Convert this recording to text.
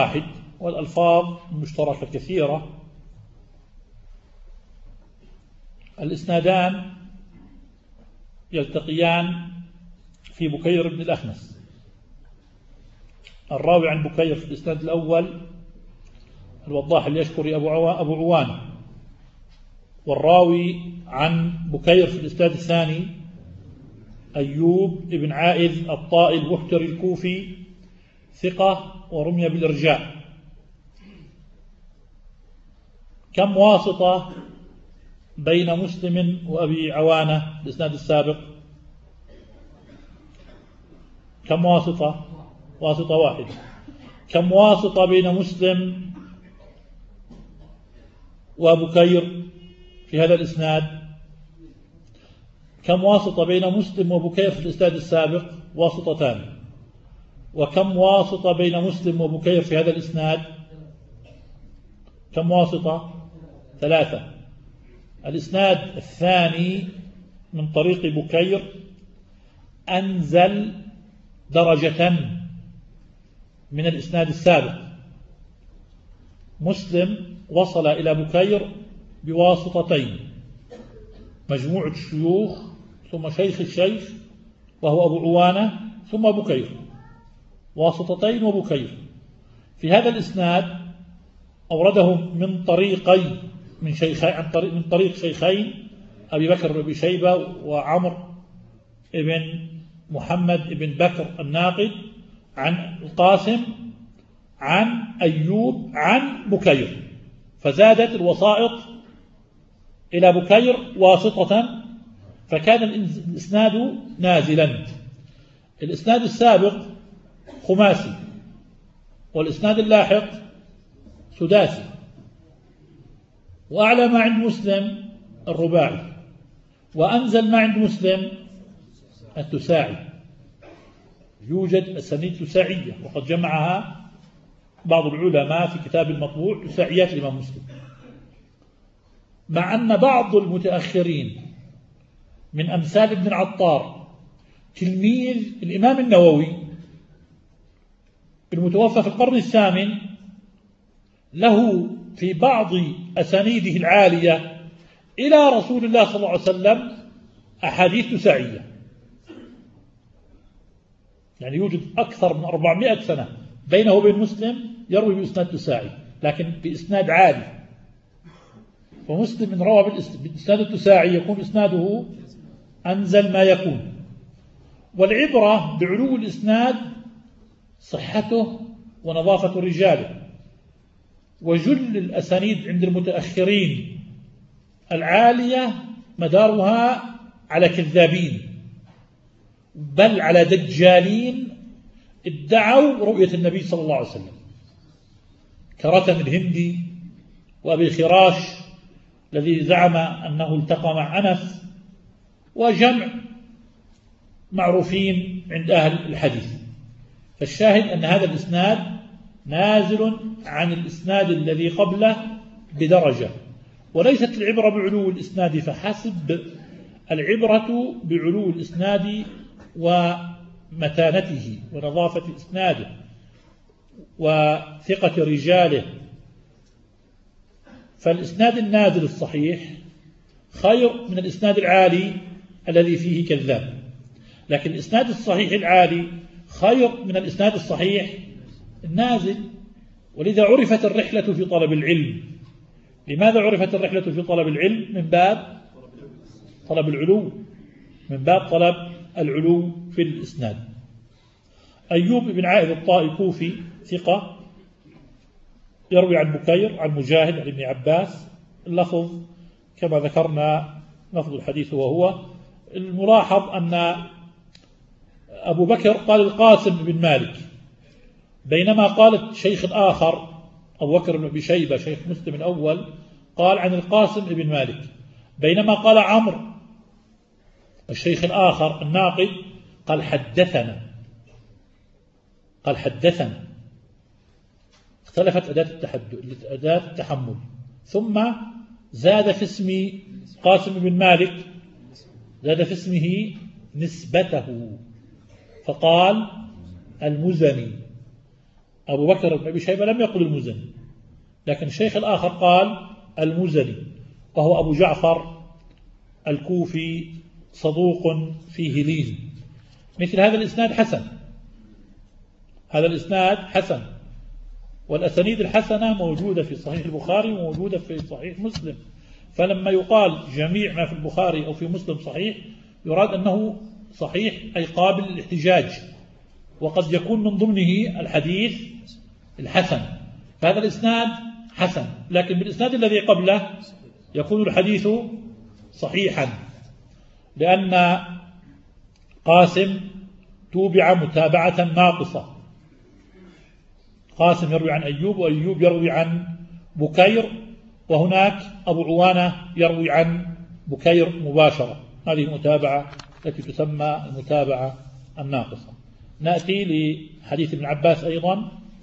واحد، والألفاظ مشتركة كثيرة. الإسنادان يلتقيان في بكير بن الأخنس. الراوي عن بكير في الإسناد الأول الوضاح اليشكري أبو عوانة، والراوي عن بكير في الإسناد الثاني أيوب بن عائذ الطائي البحتري الكوفي، ثقة ورمي بالإرجاء. كم واسطة بين مسلم وأبي عوانة في الإسناد السابق؟ كم واسطة؟ واسطة واحدة. كم واسطة بين مسلم وبكير في هذا الإسناد؟ كم واسطة بين مسلم وبكير في الإسناد السابق؟ واسطتان. وكم واسطة بين مسلم وبكير في هذا الإسناد؟ كم واسطة؟ 3. الإسناد الثاني من طريق بكير أنزل درجة من الإسناد السابق. مسلم وصل إلى بكير بواسطتين: مجموعة الشيوخ ثم شيخ الشيخ وهو أبو عوانة ثم بكير، واسطتين وبكير. في هذا الإسناد أوردهم من طريقي من طريق شيخين أبي بكر بن أبي شيبة وعمر بن محمد بن بكر الناقد عن القاسم عن أيوب عن بكير، فزادت الوسائط إلى بكير واسطة، فكان الإسناد نازلا. الإسناد السابق خماسي، والإسناد اللاحق سداسي، وأعلى ما عند مسلم الرباعي، وأنزل ما عند مسلم التساعي. يوجد أسانيد تساعية وقد جمعها بعض العلماء في كتاب المطبوع تساعيات الإمام مسلم، مع أن بعض المتأخرين من أمثال ابن العطار تلميذ الإمام النووي المتوفى في القرن الثامن له في بعض أسانيده العالية إلى رسول الله صلى الله عليه وسلم أحاديث تساعية. يعني يوجد أكثر من 400 سنة بينه وبين مسلم يروي بإسناد تساعي، لكن بإسناد عالي. فمسلم من روى بالإسناد التساعي يكون إسناده أنزل ما يكون. والعبرة بعلو الإسناد صحته ونظافة رجاله. وجل الأسانيد عند المتأخرين العالية مدارها على كذابين، بل على دجالين ادعوا رؤية النبي صلى الله عليه وسلم، كرتم الهندي وأبي خراش الذي زعم أنه التقى مع أنس، وجمع معروفين عند أهل الحديث. فالشاهد أن هذا الإسناد نازل عن الإسناد الذي قبله بدرجة، وليست العبرة بعلو الإسناد فحسب، العبرة بعلو الإسناد ومتانته ونظافة إسناده وثقة رجاله. فالإسناد النازل الصحيح خير من الإسناد العالي الذي فيه كذاب، لكن الإسناد الصحيح العالي خير من الإسناد الصحيح النازل. ولذا عرفت الرحلة في طلب العلم. لماذا عرفت الرحلة في طلب العلم؟ من باب طلب العلو، من باب طلب العلو في الإسناد. أيوب بن عائذ الطائي كوفي ثقة، يروي عن بكير عن مجاهد عن ابن عباس. اللفظ كما ذكرنا لفظ الحديث وهو الملاحظ أن أبو بكر قال القاسم بن مالك، بينما قالت شيخ آخر أبو بكر بن أبي شيبة شيخ مسلم الأول قال عن القاسم بن مالك، بينما قال عمرو الشيخ الآخر الناقد قال حدثنا، قال حدثنا. اختلفت أداة التحمل. ثم زاد في اسم قاسم بن مالك، زاد في اسمه نسبته فقال المزني أبو بكر بن أبي شيبة لم يقل المزني، لكن الشيخ الآخر قال المزني، وهو أبو جعفر الكوفي صدوق فيه لين. مثل هذا الإسناد حسن، هذا الإسناد حسن، والأسانيد الحسنة موجودة في صحيح البخاري وموجودة في صحيح مسلم، فلما يقال جميع ما في البخاري أو في مسلم صحيح يراد أنه صحيح أي قابل للاحتجاج، وقد يكون من ضمنه الحديث الحسن، فهذا الإسناد حسن، لكن بالإسناد الذي قبله يكون الحديث صحيحا، لأن قاسم توبع متابعة ناقصة، قاسم يروي عن أيوب وأيوب يروي عن بكير، وهناك أبو عوانة يروي عن بكير مباشرة، هذه المتابعة التي تسمى المتابعة الناقصة. نأتي لحديث ابن عباس أيضا